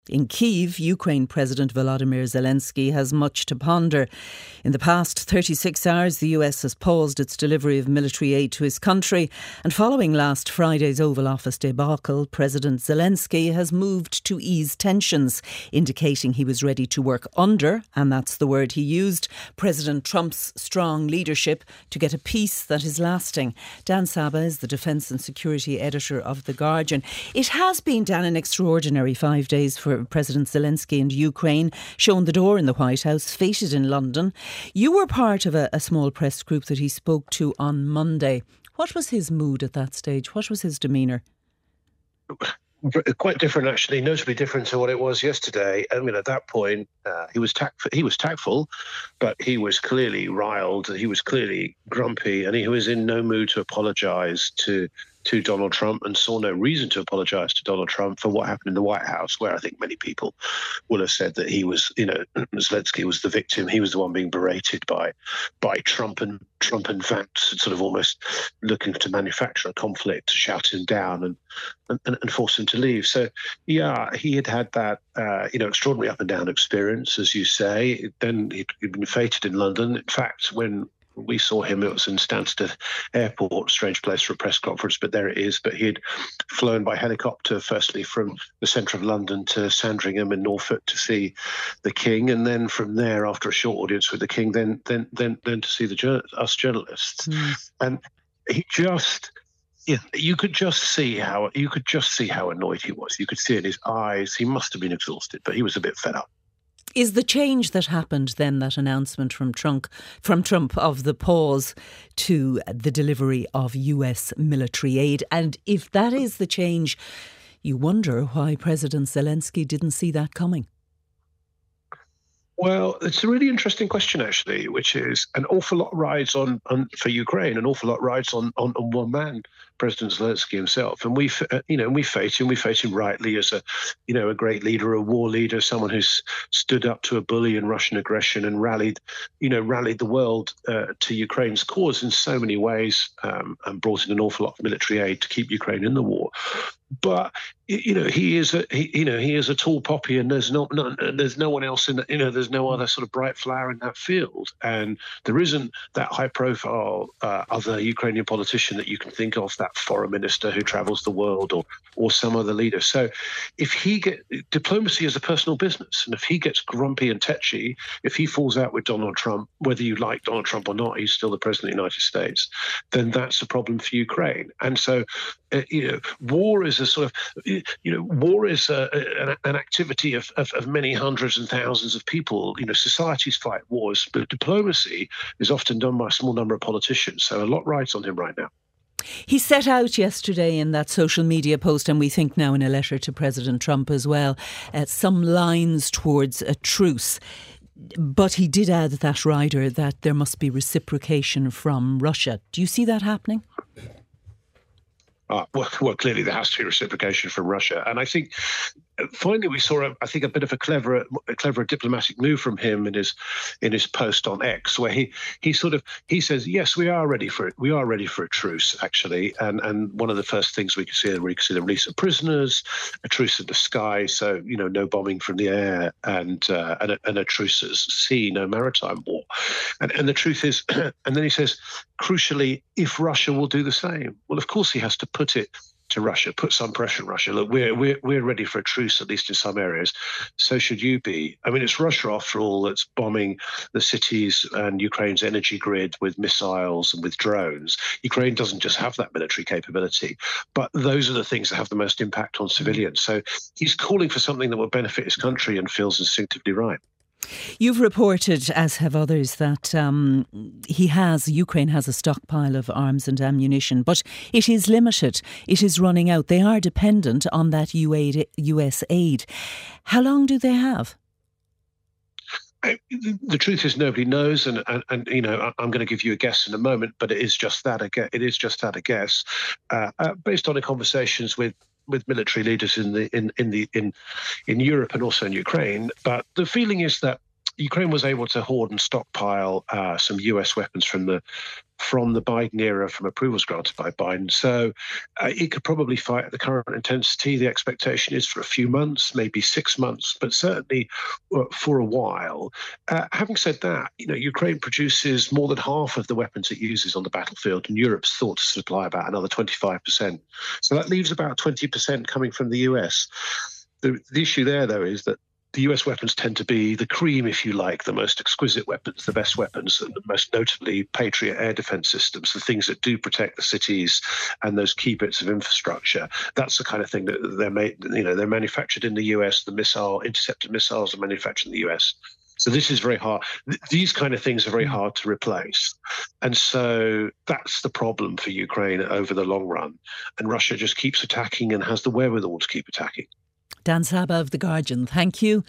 In Kyiv, Ukraine President Volodymyr Zelensky has much to ponder. In the past 36 hours, the US has paused its delivery of military aid to his country. And following last Friday's Oval Office debacle, President Zelensky has moved to ease tensions, indicating he was ready to work under, and that's the word he used, President Trump's strong leadership to get a peace that is lasting. Dan Saba is the Defence and Security Editor of The Guardian. It has been, Dan, an extraordinary 5 days for President Zelensky and Ukraine, shown the door in the White House, feted in London. You were part of a small press group that he spoke to on Monday. What was his mood at that stage? What was his demeanour? Quite different, actually, notably different to what it was yesterday. I mean, at that point, he was tactful, but he was clearly riled. He was clearly grumpy, and he was in no mood to apologise to Donald Trump, and saw no reason to apologise to Donald Trump for what happened in the White House, where I think many people will have said that he was, Zelensky was the victim. He was the one being berated by Trump and Vance, sort of almost looking to manufacture a conflict to shout him down and force him to leave. So, yeah, he had that, extraordinary up and down experience, as you say. Then he'd been feted in London. In fact, when we saw him, it was in Stansted Airport, strange place for a press conference, but there it is. But he had flown by helicopter, firstly from the centre of London to Sandringham in Norfolk to see the King, and then from there, after a short audience with the King, then to see us journalists. And he just, you could just see how annoyed he was. You could see in his eyes he must have been exhausted, but he was a bit fed up. Is the change that happened then, that announcement from Trump of the pause to the delivery of US military aid? And if that is the change, you wonder why President Zelensky didn't see that coming. Well, it's a really interesting question, actually, which is an awful lot rides on for Ukraine, an awful lot rides on one man, President Zelensky himself. And we face him rightly as a great leader, a war leader, someone who's stood up to a bully and Russian aggression and rallied the world to Ukraine's cause in so many ways, and brought in an awful lot of military aid to keep Ukraine in the war. But he is a tall poppy, and there's no one else in there's no other sort of bright flower in that field, and there isn't that high profile other Ukrainian politician that you can think of, that foreign minister who travels the world, or some other leader. So if diplomacy is a personal business, and if he gets grumpy and tetchy, if he falls out with Donald Trump, whether you like Donald Trump or not, he's still the president of the United States, then that's a problem for Ukraine. And so war is a sort of war is an activity of many hundreds and thousands of people. Societies fight wars, but diplomacy is often done by a small number of politicians. So a lot rides on him right now. He set out yesterday in that social media post, and we think now in a letter to President Trump as well, some lines towards a truce. But he did add that rider that there must be reciprocation from Russia. Do you see that happening? Well, clearly there has to be reciprocation from Russia, and I think finally we saw a bit of a clever diplomatic move from him in his post on X, where he says, yes, we are ready for a truce, actually, and one of the first things we could see the release of prisoners, a truce in the sky, so no bombing from the air, and a truce at sea, no maritime war, and the truth is, and then he says, crucially, if Russia will do the same. Well, of course he has to put it to Russia, put some pressure on Russia. Look, we're ready for a truce, at least in some areas. So should you be. I mean, it's Russia, after all, that's bombing the cities and Ukraine's energy grid with missiles and with drones. Ukraine doesn't just have that military capability, but those are the things that have the most impact on civilians. So he's calling for something that will benefit his country and feels instinctively right. You've reported, as have others, that Ukraine has a stockpile of arms and ammunition, but it is limited. It is running out. They are dependent on that US aid. How long do they have? The truth is, nobody knows, and I'm going to give you a guess in a moment, but it is just that a guess, based on the conversations with military leaders in Europe and also in Ukraine. But the feeling is that Ukraine was able to hoard and stockpile some US weapons from the from the Biden era, from approvals granted by Biden. So it could probably fight at the current intensity. The expectation is for a few months, maybe 6 months, but certainly for a while. Having said that, Ukraine produces more than half of the weapons it uses on the battlefield, and Europe's thought to supply about another 25%. So that leaves about 20% coming from the US. The issue there, though, is that the US weapons tend to be the cream, if you like, the most exquisite weapons, the best weapons, and most notably Patriot air defense systems, the things that do protect the cities and those key bits of infrastructure. That's the kind of thing that they're manufactured in the US. The interceptor missiles are manufactured in the US. So this is very hard. These kind of things are very hard to replace. And so that's the problem for Ukraine over the long run. And Russia just keeps attacking and has the wherewithal to keep attacking. Dan Sabbagh of The Guardian, thank you.